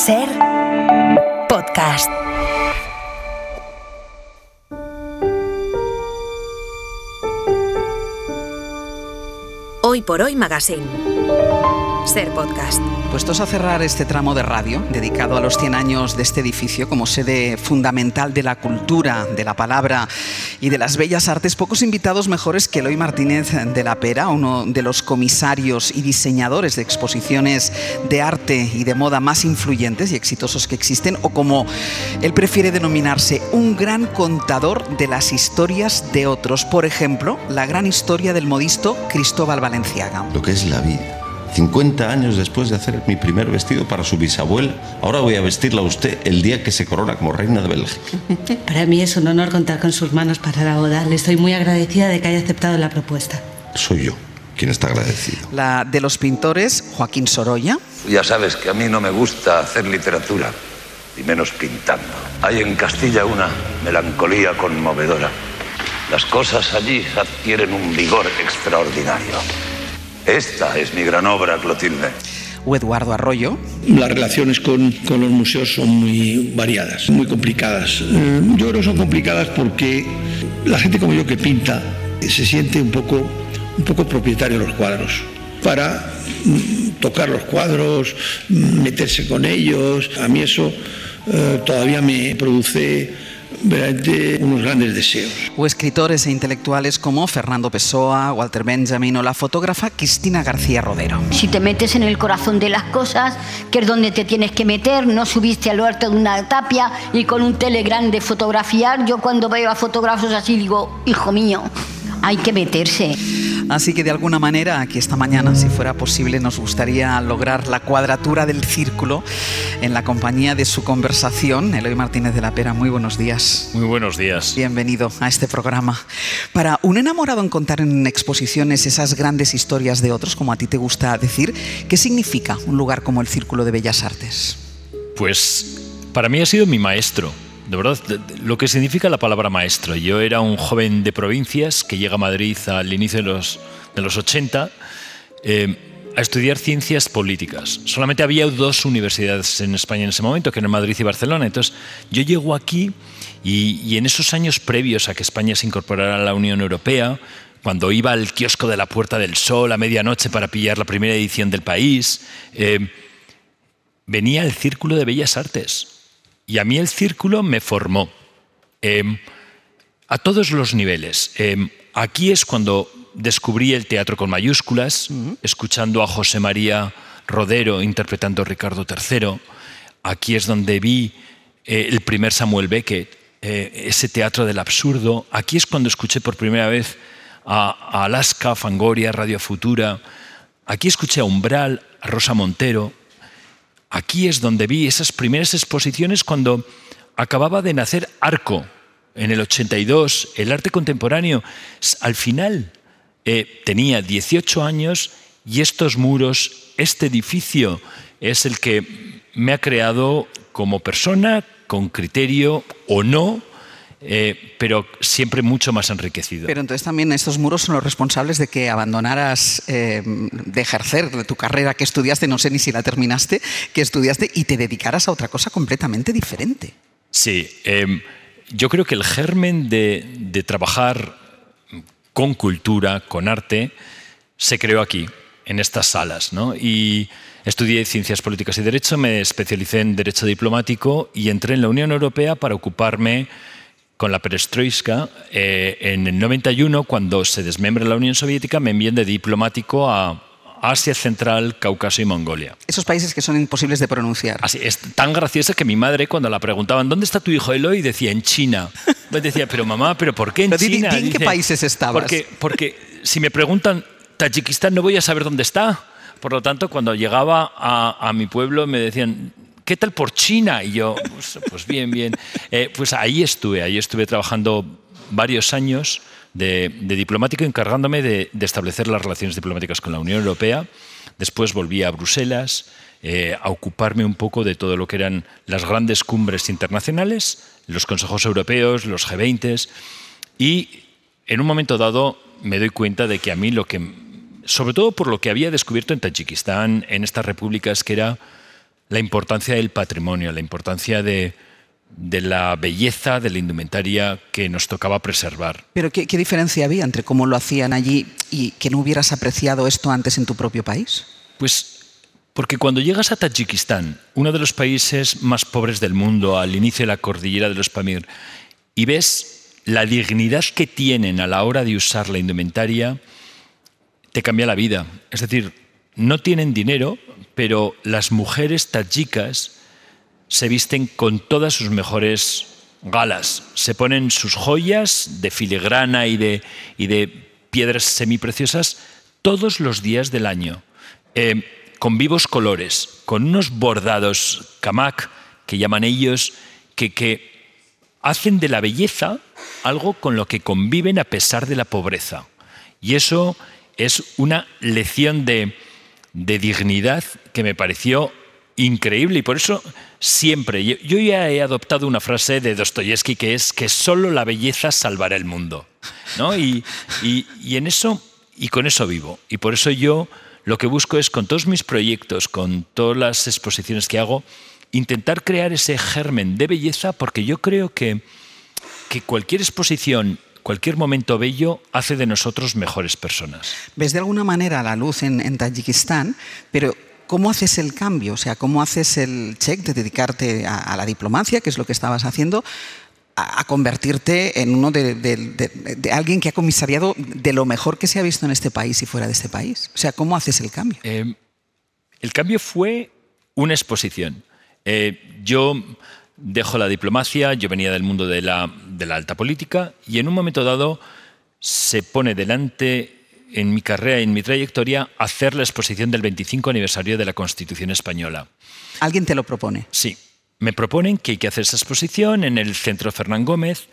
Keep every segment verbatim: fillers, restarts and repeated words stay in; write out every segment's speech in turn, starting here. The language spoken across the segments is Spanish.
Ser podcast. Hoy por Hoy Magazine. Ser podcast. Puestos a cerrar este tramo de radio dedicado a los cien años de este edificio como sede fundamental de la cultura, de la palabra y de las bellas artes, pocos invitados mejores que Eloy Martínez de la Pera, uno de los comisarios y diseñadores de exposiciones de arte y de moda más influyentes y exitosos que existen, o como él prefiere denominarse, un gran contador de las historias de otros. Por ejemplo, la gran historia del modisto Cristóbal Valenciaga. Lo que es la vida. cincuenta años después de hacer mi primer vestido para su bisabuela, ahora voy a vestirla a usted el día que se corona como reina de Bélgica. Para mí es un honor contar con sus manos para la boda. Le estoy muy agradecida de que haya aceptado la propuesta. Soy yo quien está agradecido. La de los pintores, Joaquín Sorolla. Ya sabes que a mí no me gusta hacer literatura, y menos pintando. Hay en Castilla una melancolía conmovedora. Las cosas allí adquieren un vigor extraordinario. Esta es mi gran obra, Clotilde. O Eduardo Arroyo. Las relaciones con, con los museos son muy variadas, muy complicadas. Eh, yo creo que son complicadas porque la gente como yo que pinta se siente un poco, un poco propietario de los cuadros. Para mm, tocar los cuadros, meterse con ellos, a mí eso eh, todavía me produce verdaderamente unos grandes deseos. O escritores e intelectuales como Fernando Pessoa, Walter Benjamin o la fotógrafa Cristina García Rodero. Si te metes en el corazón de las cosas, que es donde te tienes que meter, no subiste al alto de una tapia y con un telegram de fotografiar. Yo cuando veo a fotógrafos así digo, hijo mío, hay que meterse. Así que de alguna manera, aquí esta mañana, si fuera posible, nos gustaría lograr la cuadratura del círculo en la compañía de su conversación. Eloy Martínez de la Pera, muy buenos días. Muy buenos días. Bienvenido a este programa. Para un enamorado en contar en exposiciones esas grandes historias de otros, como a ti te gusta decir, ¿qué significa un lugar como el Círculo de Bellas Artes? Pues para mí ha sido mi maestro. De verdad, lo que significa la palabra maestro. Yo era un joven de provincias que llega a Madrid al inicio de los, de los ochenta eh, a estudiar ciencias políticas. Solamente había dos universidades en España en ese momento, que eran Madrid y Barcelona. Entonces yo llego aquí y, y en esos años previos a que España se incorporara a la Unión Europea, cuando iba al kiosco de la Puerta del Sol a medianoche para pillar la primera edición del País, eh, venía el Círculo de Bellas Artes. Y a mí el círculo me formó eh, a todos los niveles. Eh, aquí es cuando descubrí el teatro con mayúsculas, uh-huh. escuchando a José María Rodero interpretando a Ricardo tercero. Aquí es donde vi eh, el primer Samuel Beckett, eh, ese teatro del absurdo. Aquí es cuando escuché por primera vez a, a Alaska, Fangoria, Radio Futura. Aquí escuché a Umbral, a Rosa Montero. Aquí es donde vi esas primeras exposiciones cuando acababa de nacer Arco, en el ochenta y dos, el arte contemporáneo. Al final eh, tenía dieciocho años y estos muros, este edificio es el que me ha creado como persona, con criterio o no, Eh, pero siempre mucho más enriquecido. Pero entonces también estos muros son los responsables de que abandonaras eh, de ejercer tu carrera que estudiaste, no sé ni si la terminaste, que estudiaste y te dedicaras a otra cosa completamente diferente. Sí, eh, yo creo que el germen de, de trabajar con cultura, con arte, se creó aquí, en estas salas, ¿no? Y estudié Ciencias Políticas y Derecho, me especialicé en Derecho Diplomático y entré en la Unión Europea para ocuparme con la perestroika. Eh, en el noventa y uno, cuando se desmembra la Unión Soviética, me envían de diplomático a Asia Central, Cáucaso y Mongolia. Esos países que son imposibles de pronunciar. Así, es tan graciosa que mi madre, cuando la preguntaban ¿dónde está tu hijo Eloy?, decía en China. Me decía, pero mamá, ¿pero por qué en pero China? ¿En qué Dice, países estabas? Porque, porque si me preguntan Tayikistán no voy a saber dónde está. Por lo tanto, cuando llegaba a, a mi pueblo me decían, ¿qué tal por China? Y yo, pues, pues bien, bien. Eh, pues ahí estuve, ahí estuve trabajando varios años de, de diplomático, encargándome de, de establecer las relaciones diplomáticas con la Unión Europea. Después volví a Bruselas eh, a ocuparme un poco de todo lo que eran las grandes cumbres internacionales, los consejos europeos, los G veinte, y en un momento dado me doy cuenta de que a mí lo que, sobre todo por lo que había descubierto en Tayikistán, en estas repúblicas, que era la importancia del patrimonio, la importancia de, de la belleza de la indumentaria que nos tocaba preservar. Pero ¿qué, qué diferencia había entre cómo lo hacían allí y que no hubieras apreciado esto antes en tu propio país? Pues porque cuando llegas a Tayikistán, uno de los países más pobres del mundo, al inicio de la cordillera de los Pamir, y ves la dignidad que tienen a la hora de usar la indumentaria, te cambia la vida. Es decir, no tienen dinero, pero las mujeres tayikas se visten con todas sus mejores galas. Se ponen sus joyas de filigrana y de, y de piedras semipreciosas todos los días del año, eh, con vivos colores, con unos bordados kamak, que llaman ellos, que, que hacen de la belleza algo con lo que conviven a pesar de la pobreza. Y eso es una lección de, de dignidad que me pareció increíble, y por eso siempre, yo, yo ya he adoptado una frase de Dostoyevsky que es que solo la belleza salvará el mundo, ¿no? Y, y, y en eso, y con eso vivo. Y por eso yo lo que busco es, con todos mis proyectos, con todas las exposiciones que hago, intentar crear ese germen de belleza, porque yo creo que, que cualquier exposición, cualquier momento bello hace de nosotros mejores personas. Ves de alguna manera la luz en, en Tayikistán, pero ¿cómo haces el cambio? O sea, ¿cómo haces el check de dedicarte a, a la diplomacia, que es lo que estabas haciendo, a, a convertirte en uno de, de, de, de alguien que ha comisariado de lo mejor que se ha visto en este país y fuera de este país? O sea, ¿cómo haces el cambio? Eh, el cambio fue una exposición. Eh, yo dejo la diplomacia, yo venía del mundo de la, de la alta política, y en un momento dado se pone delante, en mi carrera y en mi trayectoria, hacer la exposición del veinticinco aniversario de la Constitución Española. ¿Alguien te lo propone? Sí. Me proponen que hay que hacer esa exposición en el Centro Fernán Gómez,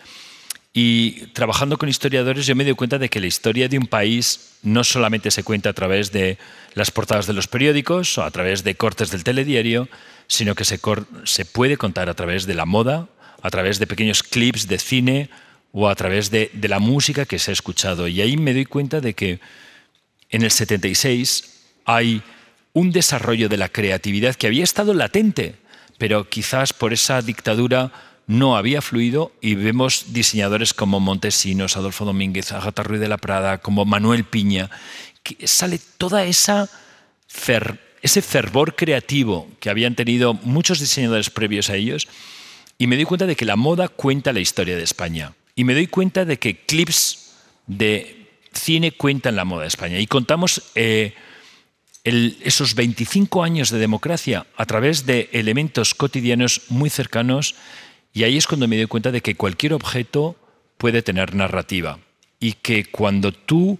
y trabajando con historiadores yo me doy cuenta de que la historia de un país no solamente se cuenta a través de las portadas de los periódicos o a través de cortes del telediario, sino que se, se puede contar a través de la moda, a través de pequeños clips de cine o a través de, de la música que se ha escuchado. Y ahí me doy cuenta de que en el setenta y seis hay un desarrollo de la creatividad que había estado latente, pero quizás por esa dictadura no había fluido, y vemos diseñadores como Montesinos, Adolfo Domínguez, Ágata Ruiz de la Prada, como Manuel Piña, que sale toda esa fer, ese fervor creativo que habían tenido muchos diseñadores previos a ellos, y me doy cuenta de que la moda cuenta la historia de España, y me doy cuenta de que clips de cine cuentan la moda de España, y contamos eh, el, esos veinticinco años de democracia a través de elementos cotidianos muy cercanos. Y ahí es cuando me doy cuenta de que cualquier objeto puede tener narrativa, y que cuando tú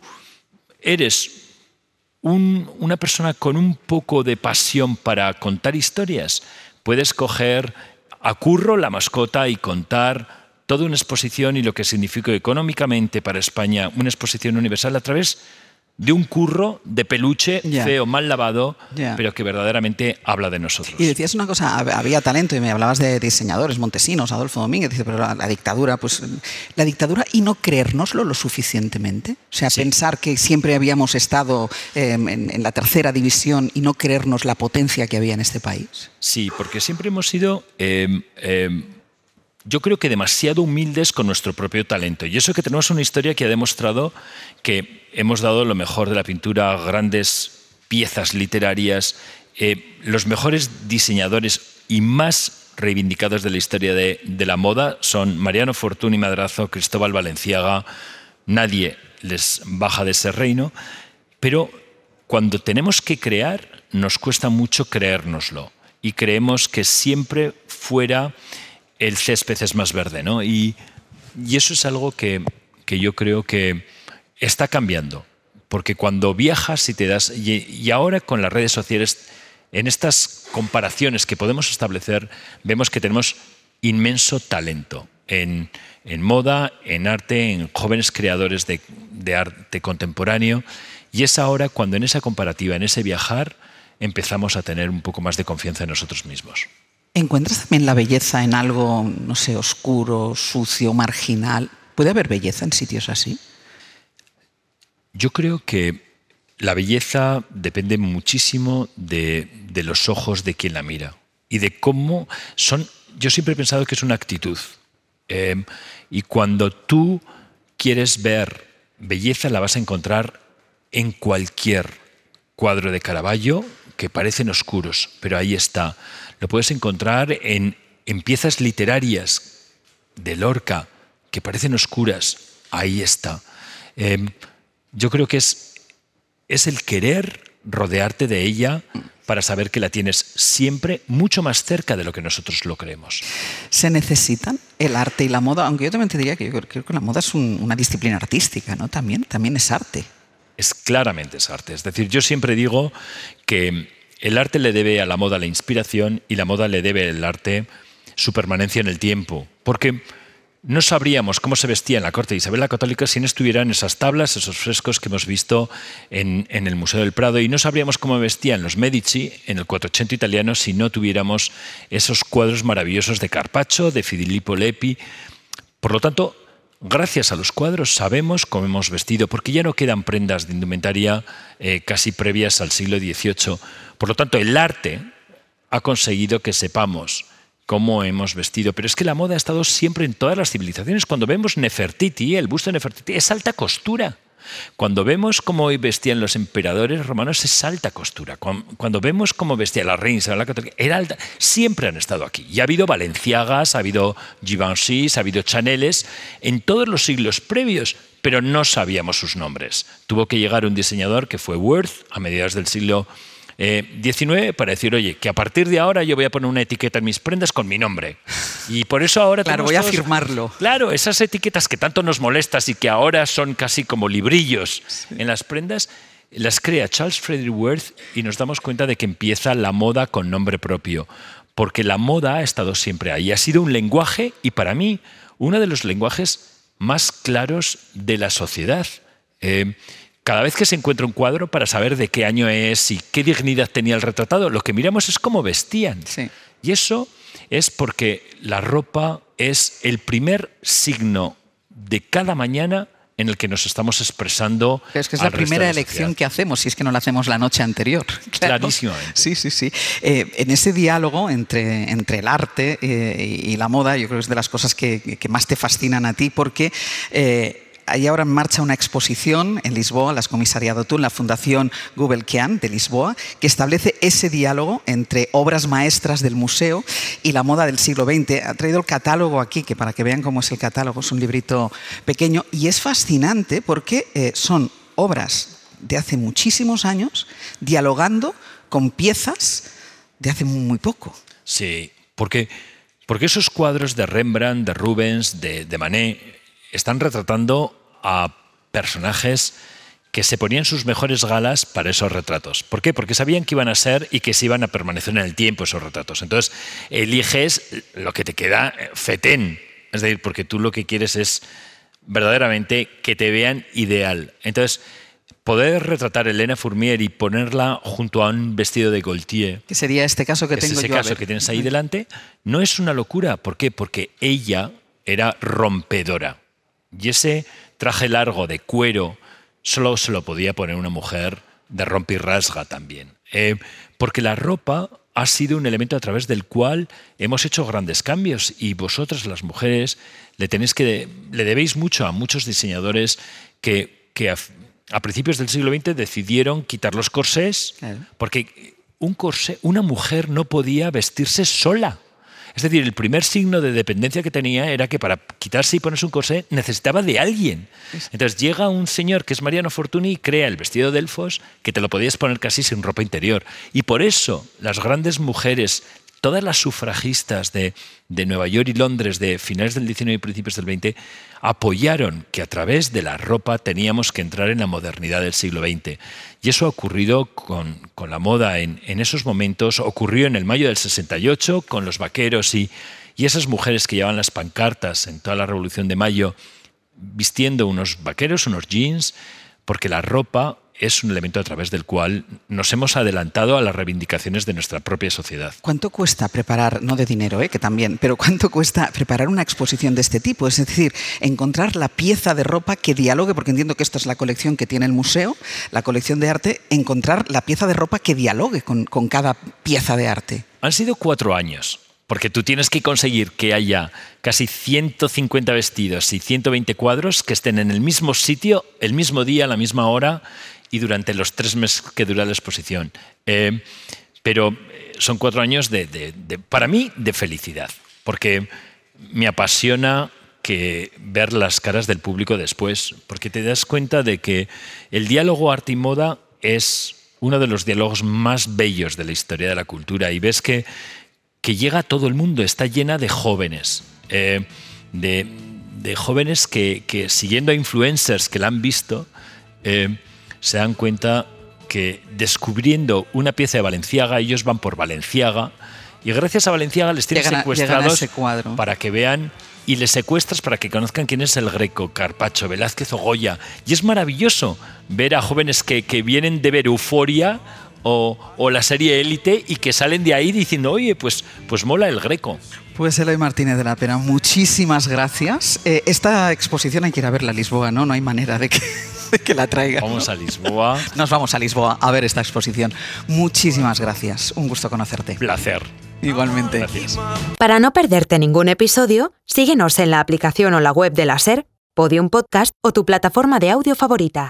eres un, una persona con un poco de pasión para contar historias, puedes coger a Curro, la mascota, y contar toda una exposición y lo que significó económicamente para España una exposición universal a través de un curro de peluche, yeah. feo, mal lavado, yeah. pero que verdaderamente habla de nosotros. Y decías una cosa, había talento, y me hablabas de diseñadores, Montesinos, Adolfo Domínguez, dice, pero la, la dictadura, pues la dictadura, y no creérnoslo lo suficientemente. O sea, sí. pensar que siempre habíamos estado eh, en, en la tercera división y no creernos la potencia que había en este país. Sí, porque siempre hemos sido... Eh, eh, yo creo que demasiado humildes con nuestro propio talento. Y eso que tenemos una historia que ha demostrado que hemos dado lo mejor de la pintura, grandes piezas literarias, eh, los mejores diseñadores y más reivindicados de la historia de, de la moda son Mariano Fortuny Madrazo, Cristóbal Valenciaga. Nadie les baja de ese reino. Pero cuando tenemos que crear, nos cuesta mucho creérnoslo. Y creemos que siempre fuera... el césped es más verde, ¿no? Y, y eso es algo que, que yo creo que está cambiando, porque cuando viajas y te das... Y, y ahora con las redes sociales, en estas comparaciones que podemos establecer, vemos que tenemos inmenso talento en, en moda, en arte, en jóvenes creadores de, de arte contemporáneo, y es ahora cuando en esa comparativa, en ese viajar, empezamos a tener un poco más de confianza en nosotros mismos. ¿Encuentras también la belleza en algo, no sé, oscuro, sucio, marginal? ¿Puede haber belleza en sitios así? Yo creo que la belleza depende muchísimo de, de los ojos de quien la mira. y de cómo son... Yo siempre he pensado que es una actitud. Eh, y cuando tú quieres ver belleza, la vas a encontrar en cualquier cuadro de Caravaggio que parecen oscuros, pero ahí está. Lo puedes encontrar en, en piezas literarias de Lorca que parecen oscuras, ahí está. Eh, yo creo que es, es el querer rodearte de ella para saber que la tienes siempre mucho más cerca de lo que nosotros lo creemos. ¿Se necesitan el arte y la moda? Aunque yo también te diría que yo creo que la moda es un, una disciplina artística, ¿no? También, también es arte. Es claramente es arte. Es decir, yo siempre digo que el arte le debe a la moda la inspiración y la moda le debe al arte su permanencia en el tiempo. Porque no sabríamos cómo se vestía en la corte de Isabel la Católica si no estuvieran esas tablas, esos frescos que hemos visto en, en el Museo del Prado, y no sabríamos cómo vestían los Medici en el Quattrocento italiano si no tuviéramos esos cuadros maravillosos de Carpaccio, de Filippo Lippi. Por lo tanto, gracias a los cuadros sabemos cómo hemos vestido, porque ya no quedan prendas de indumentaria eh, casi previas al siglo dieciocho. Por lo tanto, el arte ha conseguido que sepamos cómo hemos vestido. Pero es que la moda ha estado siempre en todas las civilizaciones. Cuando vemos Nefertiti, el busto de Nefertiti, es alta costura. Cuando vemos cómo vestían los emperadores romanos, es alta costura. Cuando vemos cómo vestía la reina Isabel la Católica, era alta. Siempre han estado aquí. Y ha habido Balenciagas, ha habido Givenchy's, ha habido Chaneles en todos los siglos previos, pero no sabíamos sus nombres. Tuvo que llegar un diseñador que fue Worth a mediados del siglo Eh, diecinueve para decir, oye, que a partir de ahora yo voy a poner una etiqueta en mis prendas con mi nombre. Y por eso ahora... Claro, voy todos, a firmarlo. Claro, esas etiquetas que tanto nos molestas y que ahora son casi como librillos sí. en las prendas, las crea Charles Frederick Worth y nos damos cuenta de que empieza la moda con nombre propio. Porque la moda ha estado siempre ahí. Ha sido un lenguaje y para mí uno de los lenguajes más claros de la sociedad. Eh, Cada vez que se encuentra un cuadro, para saber de qué año es y qué dignidad tenía el retratado, lo que miramos es cómo vestían. Sí. Y eso es porque la ropa es el primer signo de cada mañana en el que nos estamos expresando. Pero es que es la primera elección que hacemos, si es que no la hacemos la noche anterior. Claro. Clarísimamente. Sí, sí, sí. Eh, en ese diálogo entre, entre el arte eh, y la moda, yo creo que es de las cosas que, que más te fascinan a ti, porque... Eh, hay ahora en marcha una exposición en Lisboa, las comisariado tú, en la Fundación Gulbenkian de Lisboa, que establece ese diálogo entre obras maestras del museo y la moda del siglo veinte. Ha traído el catálogo aquí, que para que vean cómo es el catálogo, es un librito pequeño, y es fascinante porque eh, son obras de hace muchísimos años dialogando con piezas de hace muy poco. Sí, porque, porque esos cuadros de Rembrandt, de Rubens, de, de Manet... están retratando a personajes que se ponían sus mejores galas para esos retratos. ¿Por qué? Porque sabían que iban a ser y que se iban a permanecer en el tiempo esos retratos. Entonces, eliges lo que te queda fetén. Es decir, porque tú lo que quieres es verdaderamente que te vean ideal. Entonces, poder retratar a Elena Fourmier y ponerla junto a un vestido de Gaultier, que sería este caso que tengo yo. Ese caso que tienes ahí delante, no es una locura. ¿Por qué? Porque ella era rompedora. Y ese traje largo de cuero solo se lo podía poner una mujer de rompe y rasga también. Eh, porque la ropa ha sido un elemento a través del cual hemos hecho grandes cambios y vosotras, las mujeres, le, tenéis que, le debéis mucho a muchos diseñadores que, que a, a principios del siglo veinte decidieron quitar los corsés, claro. Porque un corsé, una mujer no podía vestirse sola. Es decir, el primer signo de dependencia que tenía era que para quitarse y ponerse un corsé necesitaba de alguien. Entonces llega un señor que es Mariano Fortuny y crea el vestido de Delfos que te lo podías poner casi sin ropa interior. Y por eso las grandes mujeres, todas las sufragistas de, de Nueva York y Londres de finales del diecinueve y principios del veinte apoyaron que a través de la ropa teníamos que entrar en la modernidad del siglo veinte. Y eso ha ocurrido con, con la moda en, en esos momentos. Ocurrió en el mayo del sesenta y ocho con los vaqueros y, y esas mujeres que llevaban las pancartas en toda la Revolución de Mayo vistiendo unos vaqueros, unos jeans, porque la ropa es un elemento a través del cual nos hemos adelantado a las reivindicaciones de nuestra propia sociedad. ¿Cuánto cuesta preparar, no de dinero, eh, que también, pero cuánto cuesta preparar una exposición de este tipo? Es decir, encontrar la pieza de ropa que dialogue, porque entiendo que esta es la colección que tiene el museo, la colección de arte, encontrar la pieza de ropa que dialogue con, con cada pieza de arte. Han sido cuatro años. Porque tú tienes que conseguir que haya casi ciento cincuenta vestidos y ciento veinte cuadros que estén en el mismo sitio, el mismo día, a la misma hora y durante los tres meses que dura la exposición. Eh, pero son cuatro años, de, de, de, para mí, de felicidad. Porque me apasiona que ver las caras del público después. Porque te das cuenta de que el diálogo arte y moda es uno de los diálogos más bellos de la historia de la cultura. Y ves que que llega a todo el mundo, está llena de jóvenes, eh, de, de jóvenes que, que siguiendo a influencers que la han visto, eh, se dan cuenta que descubriendo una pieza de Balenciaga, ellos van por Balenciaga y gracias a Balenciaga les tienen llegan a, secuestrados ese cuadro. Para que vean y les secuestras para que conozcan quién es el Greco, Carpaccio, Velázquez o Goya. Y es maravilloso ver a jóvenes que, que vienen de ver Euforia O, o la serie Élite y que salen de ahí diciendo, oye, pues, pues mola el Greco. Pues Eloy Martínez de la Pera, muchísimas gracias. Eh, esta exposición hay que ir a verla a Lisboa, ¿no? No hay manera de que, de que la traigan. Vamos ¿no? a Lisboa. Nos vamos a Lisboa a ver esta exposición. Muchísimas gracias. Un gusto conocerte. Placer. Igualmente. Gracias. Para no perderte ningún episodio, síguenos en la aplicación o la web de la SER, Podium Podcast o tu plataforma de audio favorita.